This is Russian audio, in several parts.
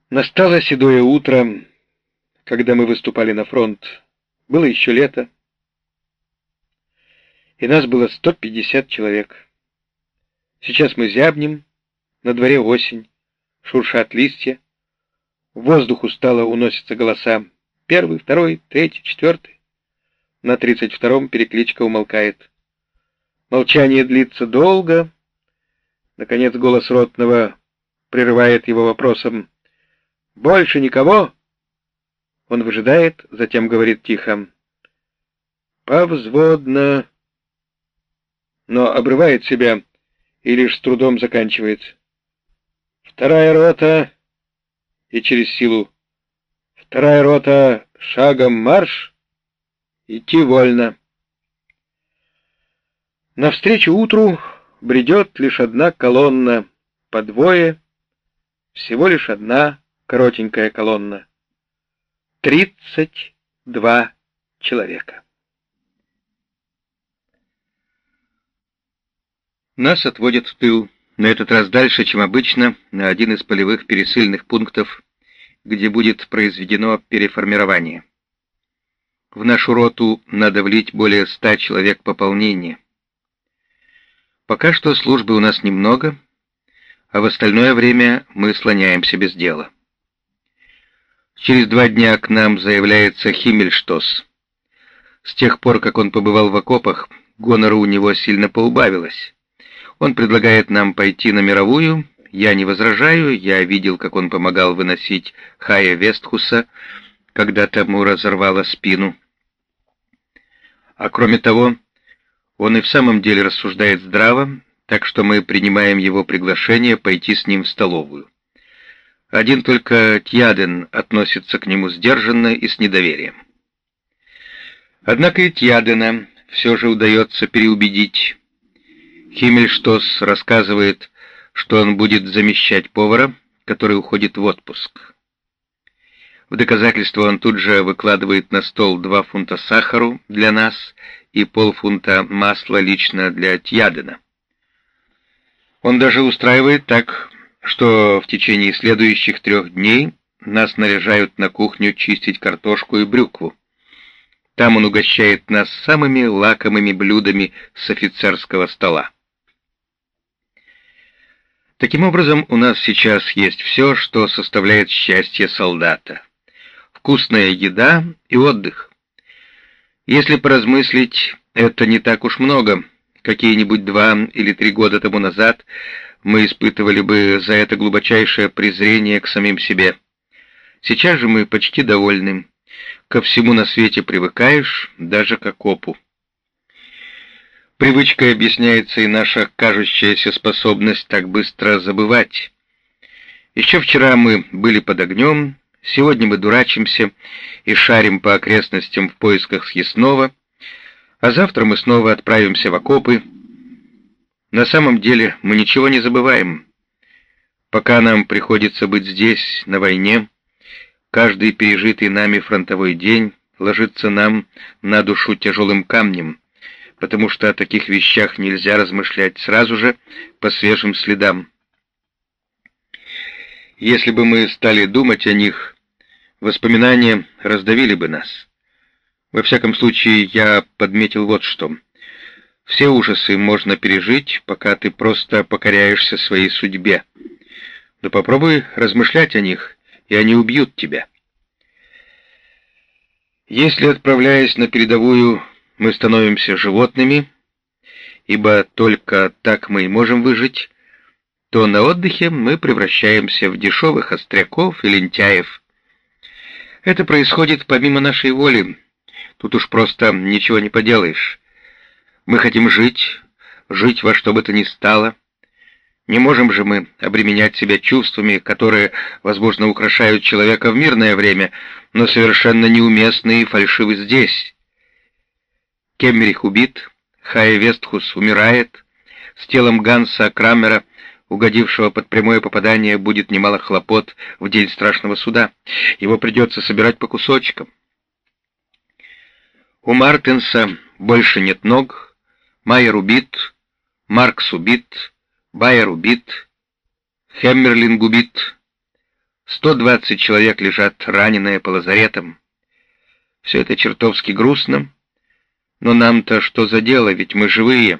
Настало седое утро, когда мы выступали на фронт. Было еще лето, и нас было 150 человек. Сейчас мы зябнем, на дворе осень, шуршат листья, в воздух устало уносятся голоса. Первый, второй, третий, четвертый. На 32-м перекличка умолкает. Молчание длится долго. Наконец голос ротного прерывает его вопросом: «Больше никого?» Он выжидает, затем говорит тихо: «Повзводно», но обрывает себя и лишь с трудом заканчивает: «Вторая рота», и через силу: «Вторая рота, шагом марш, идти вольно». Навстречу утру бредет лишь одна колонна, по двое, всего лишь одна коротенькая колонна. 32 человека. Нас отводят в тыл, на этот раз дальше, чем обычно, на один из полевых пересыльных пунктов, где будет произведено переформирование. В нашу роту надо влить более 100 человек пополнения. Пока что службы у нас немного, а в остальное время мы слоняемся без дела. Через 2 дня к нам заявляется Химмельштос. С тех пор, как он побывал в окопах, гонора у него сильно поубавилось. Он предлагает нам пойти на мировую. Я не возражаю, я видел, как он помогал выносить Хая Вестхуса, когда тому разорвало спину. А кроме того, он и в самом деле рассуждает здраво, так что мы принимаем его приглашение пойти с ним в столовую. Один только Тьяден относится к нему сдержанно и с недоверием. Однако и Тьядена все же удается переубедить. Химмельштос рассказывает, что он будет замещать повара, который уходит в отпуск. В доказательство он тут же выкладывает на стол 2 фунта сахару для нас и полфунта масла лично для Тьядена. Он даже устраивает так, что в течение следующих 3 дней нас наряжают на кухню чистить картошку и брюкву. Там он угощает нас самыми лакомыми блюдами с офицерского стола. Таким образом, у нас сейчас есть все, что составляет счастье солдата. Вкусная еда и отдых. Если поразмыслить, это не так уж много. Какие-нибудь 2 или 3 года тому назад мы испытывали бы за это глубочайшее презрение к самим себе. Сейчас же мы почти довольны. Ко всему на свете привыкаешь, даже к окопу. Привычкой объясняется и наша кажущаяся способность так быстро забывать. Еще вчера мы были под огнем, сегодня мы дурачимся и шарим по окрестностям в поисках съестного, а завтра мы снова отправимся в окопы. На самом деле мы ничего не забываем. Пока нам приходится быть здесь, на войне, каждый пережитый нами фронтовой день ложится нам на душу тяжелым камнем, потому что о таких вещах нельзя размышлять сразу же по свежим следам. Если бы мы стали думать о них, воспоминания раздавили бы нас. Во всяком случае, я подметил вот что. Все ужасы можно пережить, пока ты просто покоряешься своей судьбе. Но попробуй размышлять о них, и они убьют тебя. Если, отправляясь на передовую, мы становимся животными, ибо только так мы и можем выжить, то на отдыхе мы превращаемся в дешевых остряков и лентяев. Это происходит помимо нашей воли. Тут уж просто ничего не поделаешь. Мы хотим жить во что бы то ни стало. Не можем же мы обременять себя чувствами, которые, возможно, украшают человека в мирное время, но совершенно неуместны и фальшивы здесь. Кеммерих убит, Хая Вестхус умирает, с телом Ганса Крамера, угодившего под прямое попадание, будет немало хлопот в день страшного суда. Его придется собирать по кусочкам. У Мартенса больше нет ног, Майер убит, Маркс убит, Байер убит, Хеммерлинг убит. 120 человек лежат раненые по лазаретам. Все это чертовски грустно, но нам-то что за дело, ведь мы живые.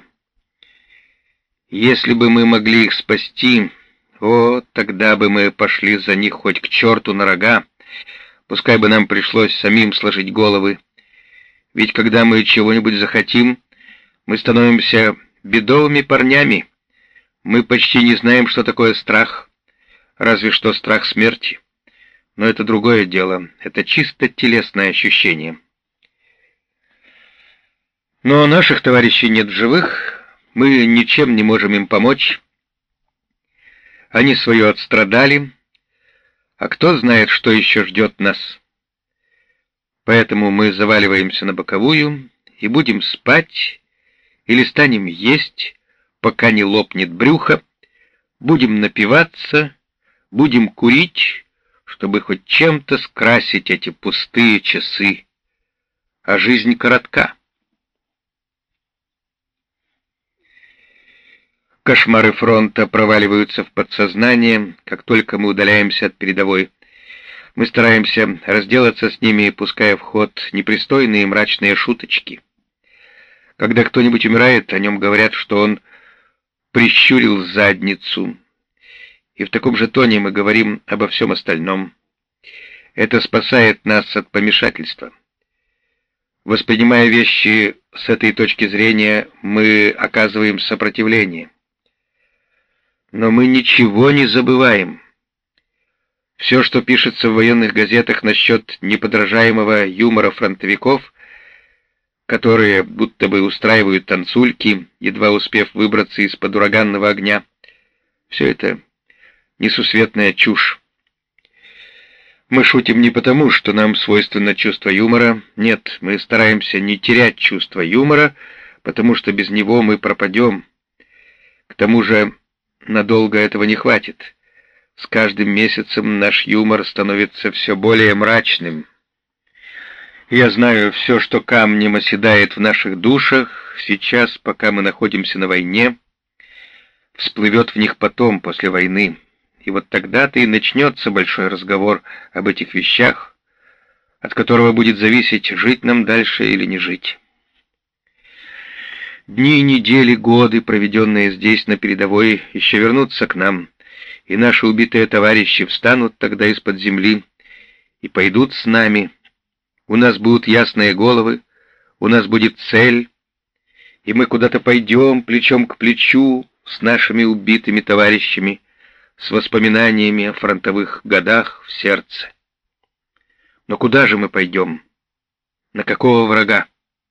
Если бы мы могли их спасти, тогда бы мы пошли за них хоть к черту на рога, пускай бы нам пришлось самим сложить головы. Ведь когда мы чего-нибудь захотим, мы становимся бедовыми парнями. Мы почти не знаем, что такое страх, разве что страх смерти. Но это другое дело, это чисто телесное ощущение. Но наших товарищей нет в живых, мы ничем не можем им помочь. Они свое отстрадали, а кто знает, что еще ждет нас. Поэтому мы заваливаемся на боковую и будем спать или станем есть, пока не лопнет брюхо, будем напиваться, будем курить, чтобы хоть чем-то скрасить эти пустые часы. А жизнь коротка. Кошмары фронта проваливаются в подсознание, как только мы удаляемся от передовой. Мы стараемся разделаться с ними, пуская в ход непристойные и мрачные шуточки. Когда кто-нибудь умирает, о нем говорят, что он прищурил задницу. И в таком же тоне мы говорим обо всем остальном. Это спасает нас от помешательства. Воспринимая вещи с этой точки зрения, мы оказываем сопротивление. Но мы ничего не забываем. Все, что пишется в военных газетах насчет неподражаемого юмора фронтовиков, которые будто бы устраивают танцульки, едва успев выбраться из-под ураганного огня, все это несусветная чушь. Мы шутим не потому, что нам свойственно чувство юмора. Нет, мы стараемся не терять чувство юмора, потому что без него мы пропадем. К тому же надолго этого не хватит. С каждым месяцем наш юмор становится все более мрачным. Я знаю, все, что камнем оседает в наших душах, сейчас, пока мы находимся на войне, всплывет в них потом, после войны. И вот тогда-то и начнется большой разговор об этих вещах, от которого будет зависеть, жить нам дальше или не жить. Дни, недели, годы, проведенные здесь на передовой, еще вернутся к нам, и наши убитые товарищи встанут тогда из-под земли и пойдут с нами. У нас будут ясные головы, у нас будет цель, и мы куда-то пойдем плечом к плечу с нашими убитыми товарищами, с воспоминаниями о фронтовых годах в сердце. Но куда же мы пойдем? На какого врага?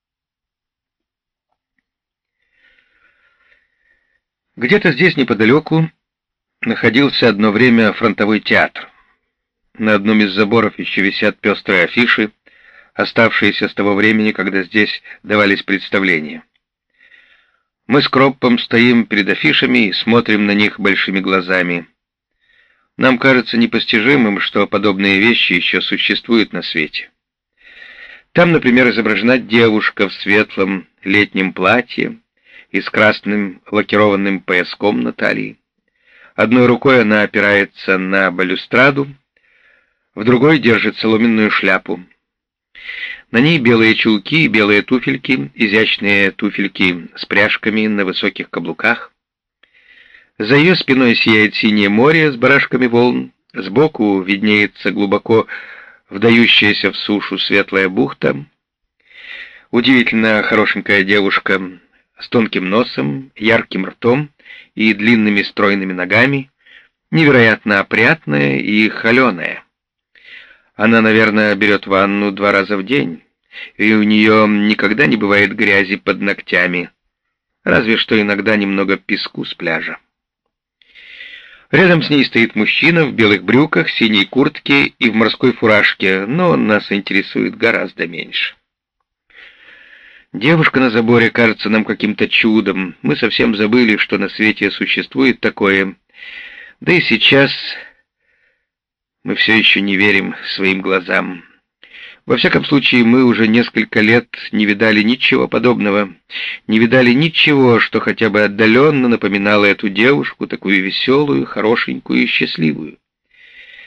Где-то здесь неподалеку находился одно время фронтовой театр. На одном из заборов еще висят пестрые афиши, оставшиеся с того времени, когда здесь давались представления. Мы с Кроппом стоим перед афишами и смотрим на них большими глазами. Нам кажется непостижимым, что подобные вещи еще существуют на свете. Там, например, изображена девушка в светлом летнем платье и с красным лакированным пояском на талии. Одной рукой она опирается на балюстраду, в другой держит соломенную шляпу. На ней белые чулки и белые туфельки, изящные туфельки с пряжками на высоких каблуках. За ее спиной сияет синее море с барашками волн, сбоку виднеется глубоко вдающаяся в сушу светлая бухта. Удивительно хорошенькая девушка с тонким носом, ярким ртом и длинными стройными ногами, невероятно опрятная и холеная. Она, наверное, берет ванну 2 раза в день, и у нее никогда не бывает грязи под ногтями, разве что иногда немного песку с пляжа. Рядом с ней стоит мужчина в белых брюках, синей куртке и в морской фуражке, но он нас интересует гораздо меньше. Девушка на заборе кажется нам каким-то чудом. Мы совсем забыли, что на свете существует такое. Да и сейчас мы все еще не верим своим глазам. Во всяком случае, мы уже несколько лет не видали ничего подобного, не видали ничего, что хотя бы отдаленно напоминало эту девушку, такую веселую, хорошенькую и счастливую.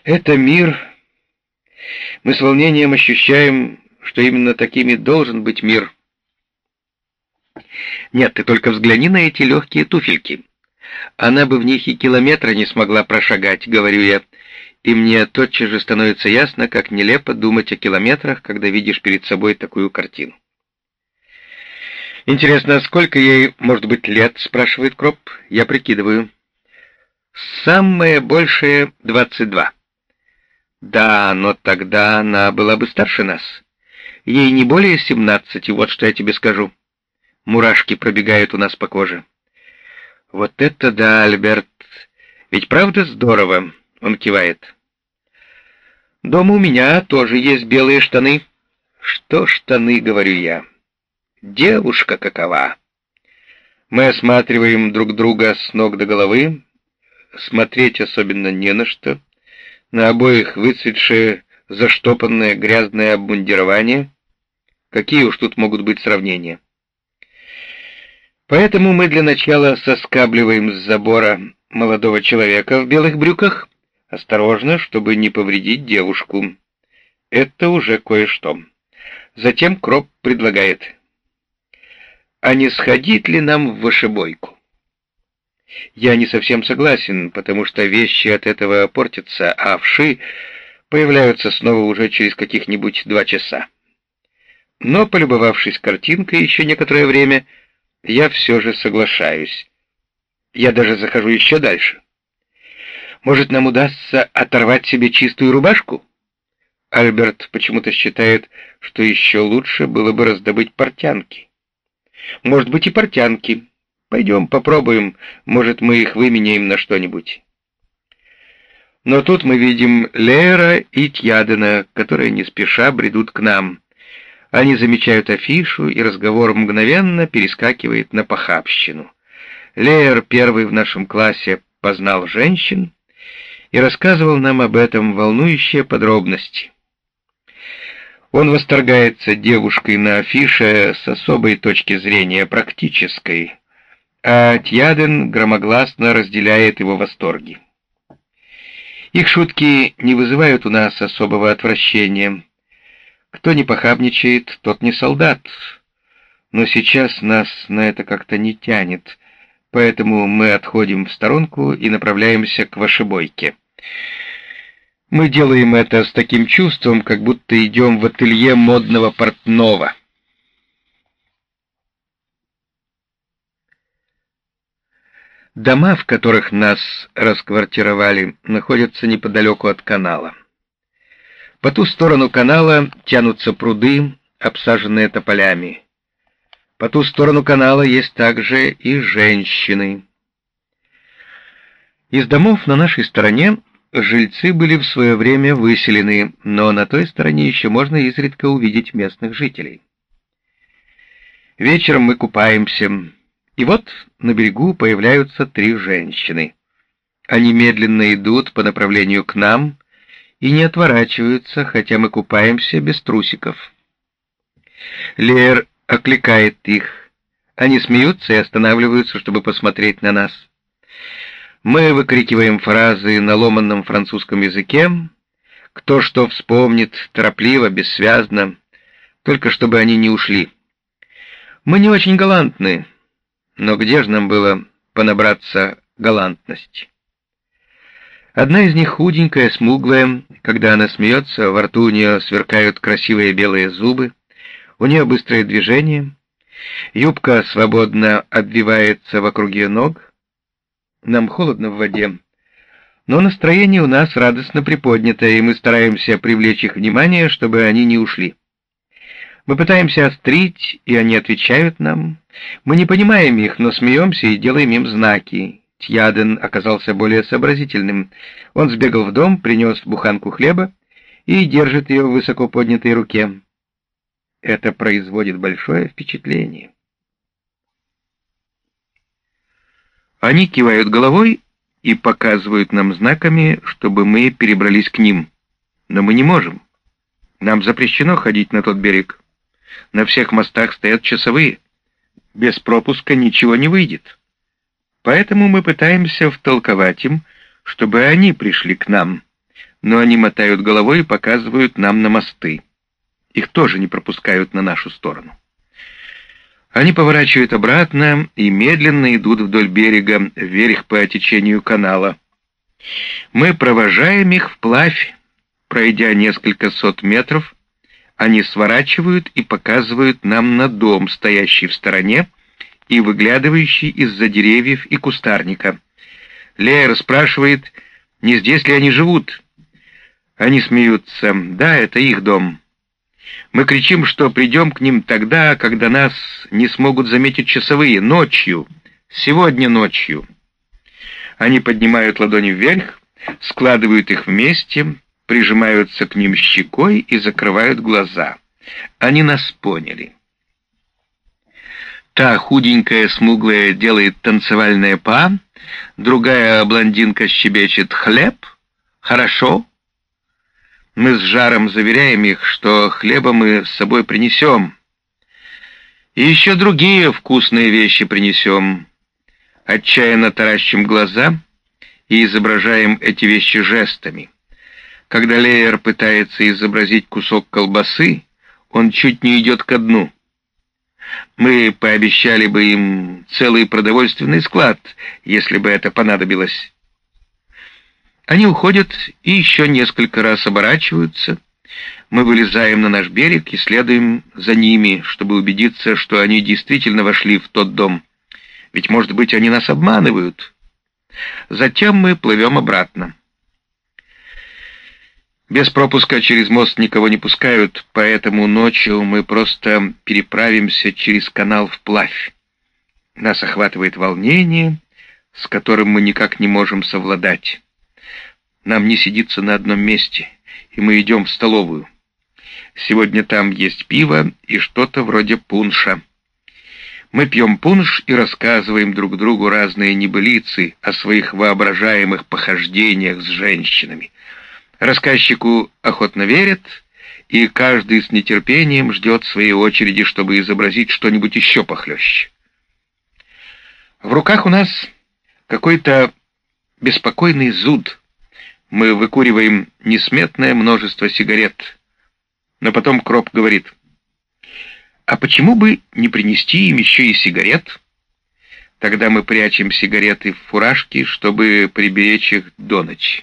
Это мир. Мы с волнением ощущаем, что именно такими должен быть мир. Нет, ты только взгляни на эти легкие туфельки. Она бы в них и километра не смогла прошагать, говорю я, и мне тотчас же становится ясно, как нелепо думать о километрах, когда видишь перед собой такую картину. «Интересно, сколько ей, может быть, лет?» — спрашивает Кроп. Я прикидываю. «Самое большее 22. Да, но тогда она была бы старше нас. Ей не более 17, вот что я тебе скажу. Мурашки пробегают у нас по коже». «Вот это да, Альберт! Ведь правда здорово?» — он кивает. «Дома у меня тоже есть белые штаны». «Что штаны?» — говорю я. «Девушка какова!» Мы осматриваем друг друга с ног до головы. Смотреть особенно не на что. На обоих выцветшее, заштопанное, грязное обмундирование. Какие уж тут могут быть сравнения? Поэтому мы для начала соскабливаем с забора молодого человека в белых брюках, осторожно, чтобы не повредить девушку. Это уже кое-что. Затем Кроп предлагает: «А не сходить ли нам в вышибойку?» Я не совсем согласен, потому что вещи от этого портятся, а вши появляются снова уже через каких-нибудь 2 часа. Но, полюбовавшись картинкой еще некоторое время, я все же соглашаюсь. Я даже захожу еще дальше. Может, нам удастся оторвать себе чистую рубашку? Альберт почему-то считает, что еще лучше было бы раздобыть портянки. Может быть, и портянки. Пойдем попробуем, может, мы их выменяем на что-нибудь. Но тут мы видим Леера и Тьядена, которые не спеша бредут к нам. Они замечают афишу, и разговор мгновенно перескакивает на похабщину. Леер первый в нашем классе познал женщин и рассказывал нам об этом волнующие подробности. Он восторгается девушкой на афише с особой точки зрения, практической, а Тьяден громогласно разделяет его восторги. Их шутки не вызывают у нас особого отвращения. Кто не похабничает, тот не солдат. Но сейчас нас на это как-то не тянет, поэтому мы отходим в сторонку и направляемся к вышибойке. Мы делаем это с таким чувством, как будто идем в ателье модного портного. Дома, в которых нас расквартировали, находятся неподалеку от канала. По ту сторону канала тянутся пруды, обсаженные тополями. По ту сторону канала есть также и женщины. Из домов на нашей стороне жильцы были в свое время выселены, но на той стороне еще можно изредка увидеть местных жителей. Вечером мы купаемся, и вот на берегу появляются 3 женщины. Они медленно идут по направлению к нам и не отворачиваются, хотя мы купаемся без трусиков. Леер окликает их. Они смеются и останавливаются, чтобы посмотреть на нас. Мы выкрикиваем фразы на ломаном французском языке, кто что вспомнит, торопливо, бессвязно, только чтобы они не ушли. Мы не очень галантны, но где же нам было понабраться галантности? Одна из них худенькая, смуглая, когда она смеется, во рту у нее сверкают красивые белые зубы, у нее быстрое движение, юбка свободно обвивается вокруг ее ног. Нам холодно в воде, но настроение у нас радостно приподнятое, и мы стараемся привлечь их внимание, чтобы они не ушли. Мы пытаемся острить, и они отвечают нам. Мы не понимаем их, но смеемся и делаем им знаки. Тьяден оказался более сообразительным. Он сбегал в дом, принес буханку хлеба и держит ее в высоко поднятой руке. Это производит большое впечатление. Они кивают головой и показывают нам знаками, чтобы мы перебрались к ним. Но мы не можем. Нам запрещено ходить на тот берег. На всех мостах стоят часовые. Без пропуска ничего не выйдет. Поэтому мы пытаемся втолковать им, чтобы они пришли к нам. но они мотают головой и показывают нам на мосты. Их тоже не пропускают на нашу сторону. Они поворачивают обратно и медленно идут вдоль берега, вверх по течению канала. Мы провожаем их вплавь. Пройдя несколько сот метров, они сворачивают и показывают нам на дом, стоящий в стороне и выглядывающий из-за деревьев и кустарника. Леер спрашивает, не здесь ли они живут. Они смеются. Да, это их дом. Мы кричим, что придем к ним тогда, когда нас не смогут заметить часовые, ночью, сегодня ночью. Они поднимают ладони вверх, складывают их вместе, прижимаются к ним щекой и закрывают глаза. Они нас поняли. Та худенькая, смуглая делает танцевальное па, другая блондинка щебечет «Хлеб? Хорошо?» Мы с жаром заверяем их, что хлеба мы с собой принесем. И еще другие вкусные вещи принесем. Отчаянно таращим глаза и изображаем эти вещи жестами. Когда Леер пытается изобразить кусок колбасы, он чуть не идет ко дну. Мы пообещали бы им целый продовольственный склад, если бы это понадобилось. Они уходят и еще несколько раз оборачиваются. Мы вылезаем на наш берег и следуем за ними, чтобы убедиться, что они действительно вошли в тот дом. Ведь, может быть, они нас обманывают. Затем мы плывем обратно. Без пропуска через мост никого не пускают, поэтому ночью мы просто переправимся через канал вплавь. Нас охватывает волнение, с которым мы никак не можем совладать. Нам не сидится на одном месте, и мы идем в столовую. Сегодня там есть пиво и что-то вроде пунша. Мы пьем пунш и рассказываем друг другу разные небылицы о своих воображаемых похождениях с женщинами. Рассказчику охотно верят, и каждый с нетерпением ждет своей очереди, чтобы изобразить что-нибудь еще похлеще. В руках у нас какой-то беспокойный зуд. Мы выкуриваем несметное множество сигарет. Но потом Кроп говорит: «А почему бы не принести им еще и сигарет?» Тогда мы прячем сигареты в фуражки, чтобы приберечь их до ночи.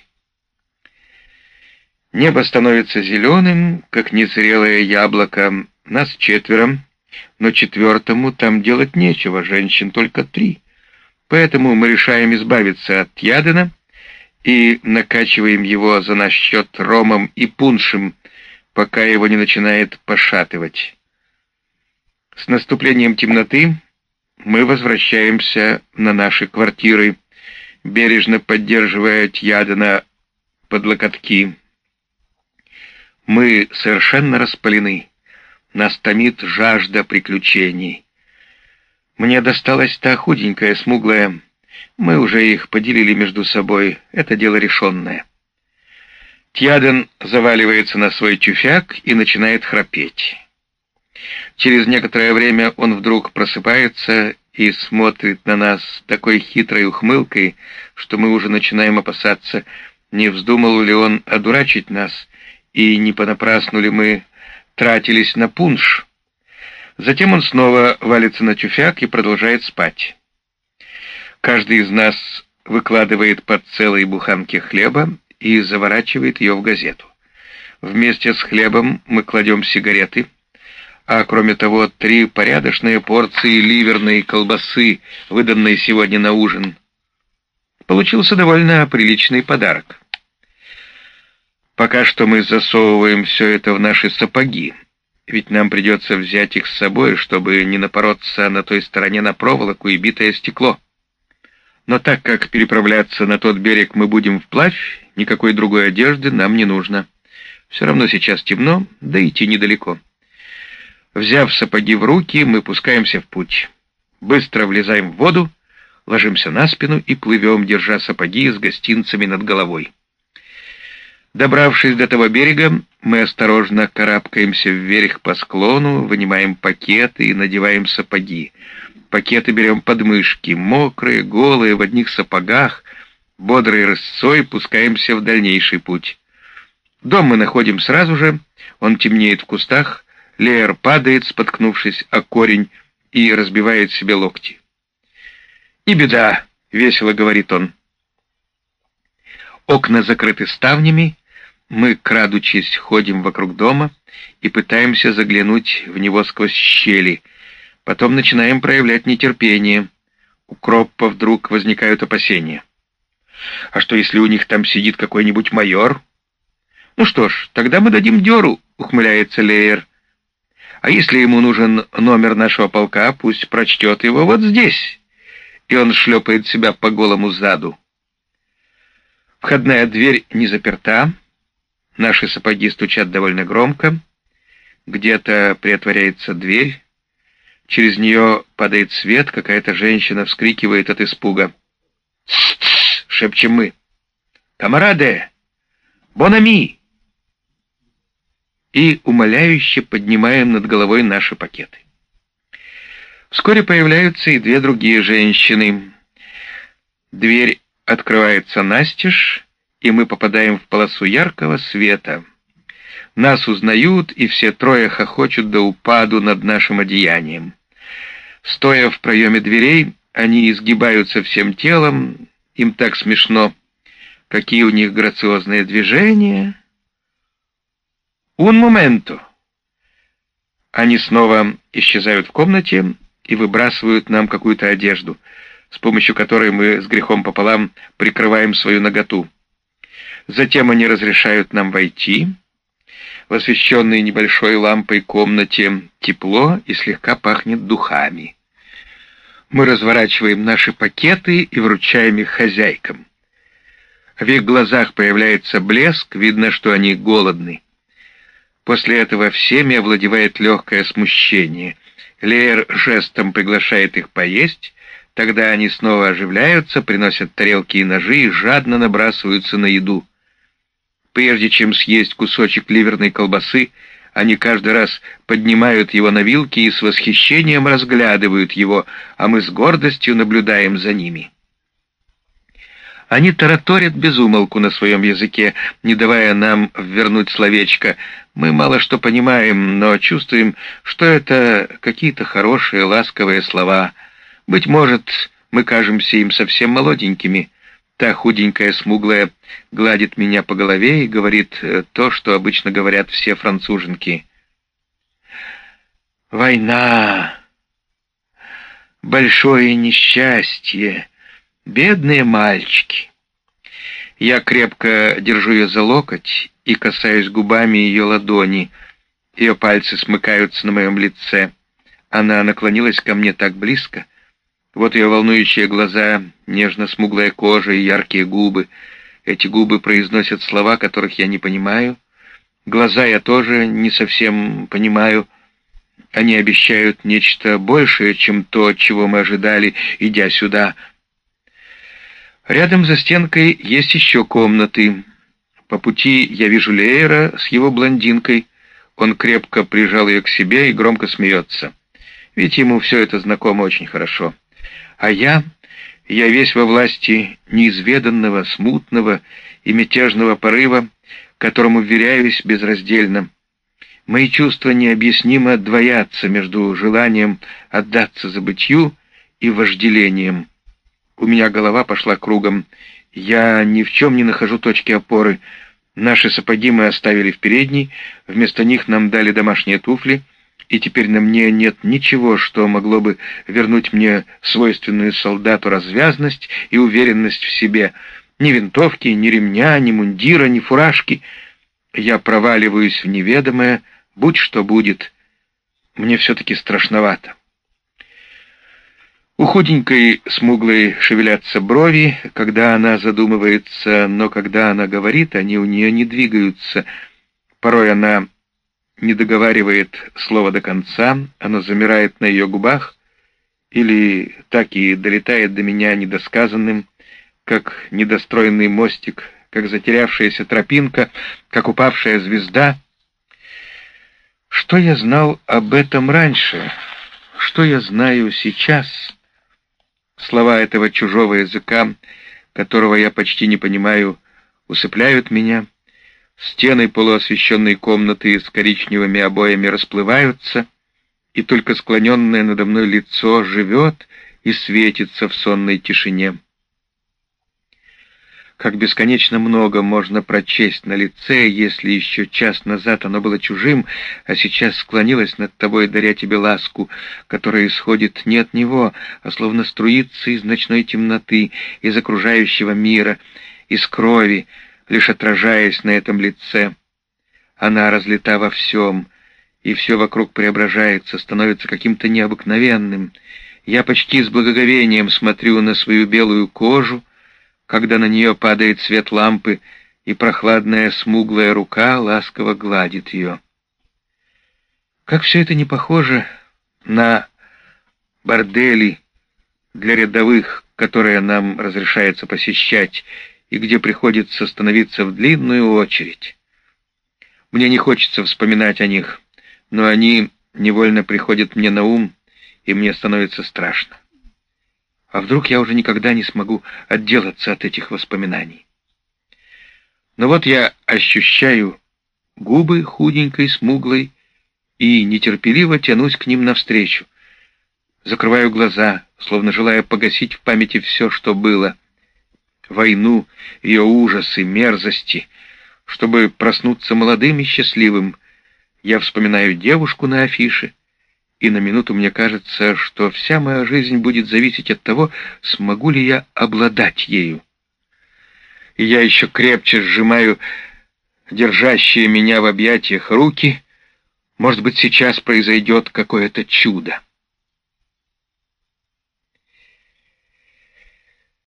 Небо становится зеленым, как незрелое яблоко. Нас 4, но 4-му там делать нечего, женщин только 3. Поэтому мы решаем избавиться от Тьядена и накачиваем его за наш счет ромом и пуншем, пока его не начинает пошатывать. С наступлением темноты мы возвращаемся на наши квартиры, бережно поддерживая Тьядена под локотки. Мы совершенно распалены. Нас томит жажда приключений. Мне досталась та худенькая, смуглая. Мы уже их поделили между собой. Это дело решенное. Тьяден заваливается на свой тюфяк и начинает храпеть. Через некоторое время он вдруг просыпается и смотрит на нас с такой хитрой ухмылкой, что мы уже начинаем опасаться, не вздумал ли он одурачить нас, и не понапрасну ли мы тратились на пунш. Затем он снова валится на тюфяк и продолжает спать. Каждый из нас выкладывает по целой буханке хлеба и заворачивает ее в газету. Вместе с хлебом мы кладем сигареты, а кроме того 3 порядочные порции ливерной колбасы, выданной сегодня на ужин. Получился довольно приличный подарок. Пока что мы засовываем все это в наши сапоги, ведь нам придется взять их с собой, чтобы не напороться на той стороне на проволоку и битое стекло. Но так как переправляться на тот берег мы будем вплавь, никакой другой одежды нам не нужно. Все равно сейчас темно, да идти недалеко. Взяв сапоги в руки, мы пускаемся в путь. Быстро влезаем в воду, ложимся на спину и плывем, держа сапоги с гостинцами над головой. Добравшись до того берега, мы осторожно карабкаемся вверх по склону, вынимаем пакеты и надеваем сапоги. Пакеты берем под мышки, мокрые, голые, в одних сапогах, бодрой рысцой пускаемся в дальнейший путь. Дом мы находим сразу же, он темнеет в кустах, Леер падает, споткнувшись о корень, и разбивает себе локти. «Не беда», — весело говорит он. Окна закрыты ставнями, мы, крадучись, ходим вокруг дома и пытаемся заглянуть в него сквозь щели. Потом начинаем проявлять нетерпение. У Кроппа вдруг возникают опасения. А что, если у них там сидит какой-нибудь майор? Ну что ж, тогда мы дадим дёру, ухмыляется Леер. А если ему нужен номер нашего полка, пусть прочтет его вот здесь. И он шлепает себя по голому заду. Входная дверь не заперта. Наши сапоги стучат довольно громко. Где-то приотворяется дверь. Через нее падает свет, какая-то женщина вскрикивает от испуга. «Тс-тс!» — шепчем мы. «Камараде! Бон-ами!» И умоляюще поднимаем над головой наши пакеты. Вскоре появляются и две другие женщины. Дверь открывается настежь, и мы попадаем в полосу яркого света. Нас узнают, и все трое хохочут до упаду над нашим одеянием. Стоя в проеме дверей, они изгибаются всем телом, им так смешно. Какие у них грациозные движения. «Un momento!» Они снова исчезают в комнате и выбрасывают нам какую-то одежду, с помощью которой мы с грехом пополам прикрываем свою наготу. Затем они разрешают нам войти. В освещенной небольшой лампой комнате тепло и слегка пахнет духами. Мы разворачиваем наши пакеты и вручаем их хозяйкам. В их глазах появляется блеск, видно, что они голодны. После этого всеми овладевает легкое смущение. Леер жестом приглашает их поесть, тогда они снова оживляются, приносят тарелки и ножи и жадно набрасываются на еду. Прежде чем съесть кусочек ливерной колбасы, они каждый раз поднимают его на вилки и с восхищением разглядывают его, а мы с гордостью наблюдаем за ними. Они тараторят без умолку на своем языке, не давая нам ввернуть словечко. Мы мало что понимаем, но чувствуем, что это какие-то хорошие, ласковые слова. Быть может, мы кажемся им совсем молоденькими. Та худенькая, смуглая гладит меня по голове и говорит то, что обычно говорят все француженки. «Война! Большое несчастье! Бедные мальчики!» Я крепко держу ее за локоть и касаюсь губами ее ладони. Ее пальцы смыкаются на моем лице. Она наклонилась ко мне так близко. Вот ее волнующие глаза, нежно-смуглая кожа и яркие губы. Эти губы произносят слова, которых я не понимаю. Глаза я тоже не совсем понимаю. Они обещают нечто большее, чем то, чего мы ожидали, идя сюда. Рядом за стенкой есть еще комнаты. По пути я вижу Леера с его блондинкой. Он крепко прижал ее к себе и громко смеется. Ведь ему все это знакомо очень хорошо. А я весь во власти неизведанного, смутного и мятежного порыва, которому вверяюсь безраздельно. Мои чувства необъяснимо двоятся между желанием отдаться забытью и вожделением. У меня голова пошла кругом. Я ни в чем не нахожу точки опоры. Наши сапоги мы оставили в передней, вместо них нам дали домашние туфли, и теперь на мне нет ничего, что могло бы вернуть мне свойственную солдату развязность и уверенность в себе. Ни винтовки, ни ремня, ни мундира, ни фуражки. Я проваливаюсь в неведомое, будь что будет. Мне все-таки страшновато. У худенькой смуглой шевелятся брови, когда она задумывается, но когда она говорит, они у нее не двигаются. Порой она не договаривает слово до конца, оно замирает на ее губах, или так и долетает до меня недосказанным, как недостроенный мостик, как затерявшаяся тропинка, как упавшая звезда. Что я знал об этом раньше? Что я знаю сейчас? Слова этого чужого языка, которого я почти не понимаю, усыпляют меня. Стены полуосвещенной комнаты с коричневыми обоями расплываются, и только склоненное надо мной лицо живет и светится в сонной тишине. Как бесконечно много можно прочесть на лице, если еще час назад оно было чужим, а сейчас склонилось над тобой, даря тебе ласку, которая исходит не от него, а словно струится из ночной темноты, из окружающего мира, из крови, лишь отражаясь на этом лице. Она разлита во всем, и все вокруг преображается, становится каким-то необыкновенным. Я почти с благоговением смотрю на свою белую кожу, когда на нее падает свет лампы, и прохладная смуглая рука ласково гладит ее. Как все это не похоже на бордели для рядовых, которые нам разрешается посещать, и где приходится становиться в длинную очередь. Мне не хочется вспоминать о них, но они невольно приходят мне на ум, и мне становится страшно. А вдруг я уже никогда не смогу отделаться от этих воспоминаний? Но вот я ощущаю губы худенькой, смуглой, и нетерпеливо тянусь к ним навстречу. Закрываю глаза, словно желая погасить в памяти все, что было. Войну, ее ужасы, мерзости. Чтобы проснуться молодым и счастливым, я вспоминаю девушку на афише, и на минуту мне кажется, что вся моя жизнь будет зависеть от того, смогу ли я обладать ею. И я еще крепче сжимаю держащие меня в объятиях руки. Может быть, сейчас произойдет какое-то чудо.